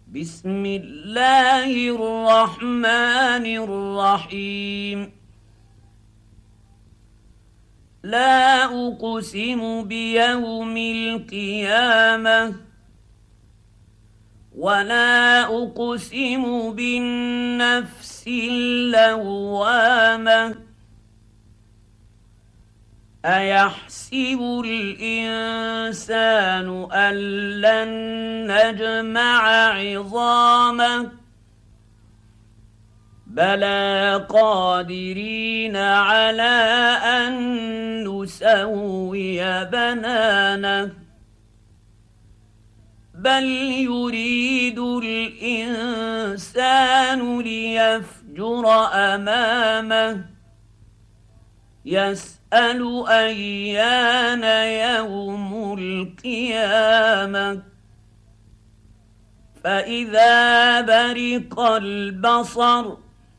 بسم الله الرحمن الرحيم. لا أقسم بيوم القيامة ولا أقسم بالنفس اللوامة. أيحسب الإنسان أن لن نجمع عظامه بلى قادرين على أن نسوي بنانه بل يريد الإنسان ليفجر أمامه يسأل أيان يوم القيامة فإذا برق البصر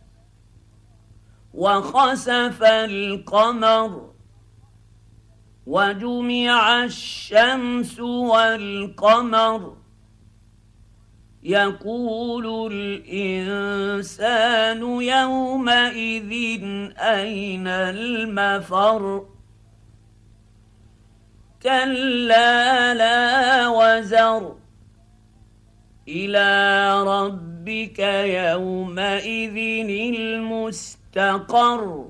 وخسف القمر وجمع الشمس والقمر يقول الإنسان يومئذ أين المفر كلا لا وزر إلى ربك يومئذ المستقر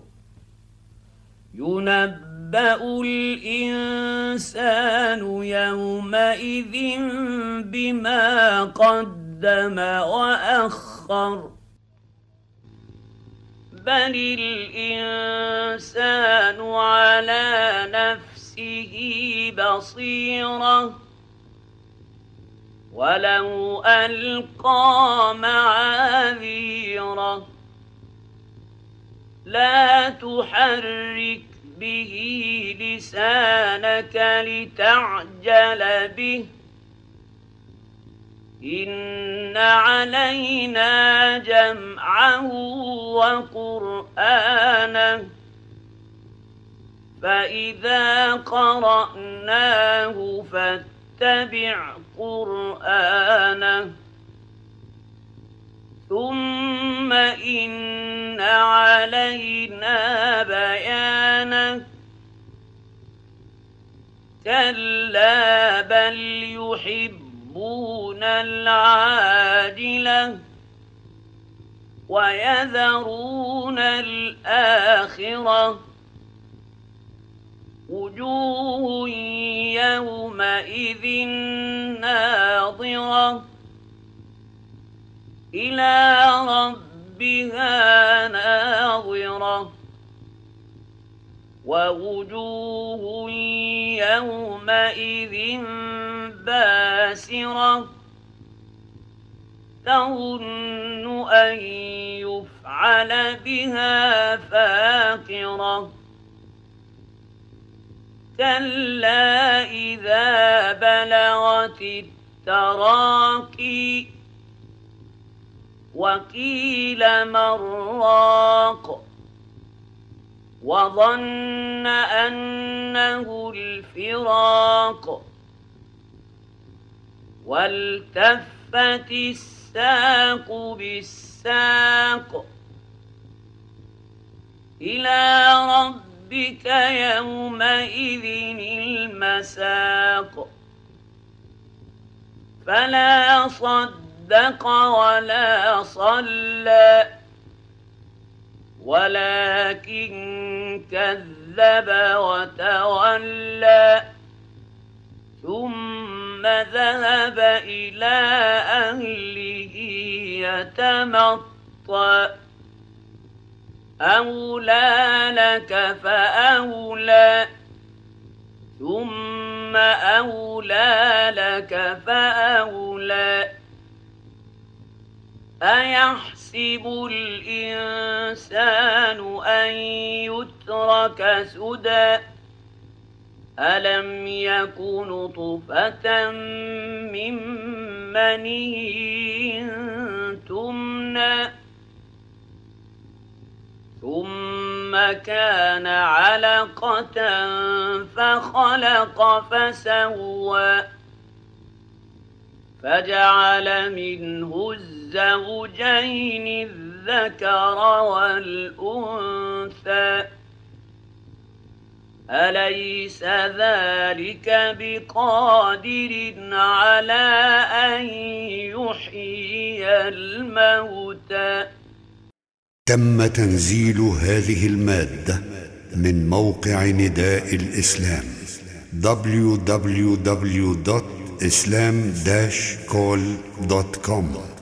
ينبأ الإنسان يومئذ بما قدم وأخر بل الإنسان على نفسه بصيرة ولو ألقى معاذيره لا تحرك به لسانك لتعجل به إن علينا جمعه وقرآنه فإذا قرأناه فاتبع قرآنه ثم إن علينا بيانه كلا بل يحبون العاجلة ويذرون الآخرة وجوه يومئذ ناظرة إلى ربها ناظرة ووجوه يومئذ باسرة تظن أن يفعل بها فاقرة كلا إذا بلغت التراقي وقيل من راق وظن أنه الفراق والتفت الساق بالساق إلى ربك يومئذ المساق فلا صدق ولا صلى ولكن كذب وتولى ثم ذهب إلى أهله يتمطى أولى لك فأولى ثم أولى لك فأولى أيحسب الإنسان أن يترك سدى ألم يك نطفة من مني تمنى ثم كان علقة فخلق فسوى فجعل منه الزوجين الذكر والأنثى أليس ذلك بقادر على أن يحيي الموتى؟ تم تنزيل هذه المادة من موقع نداء الإسلام www.islam-call.com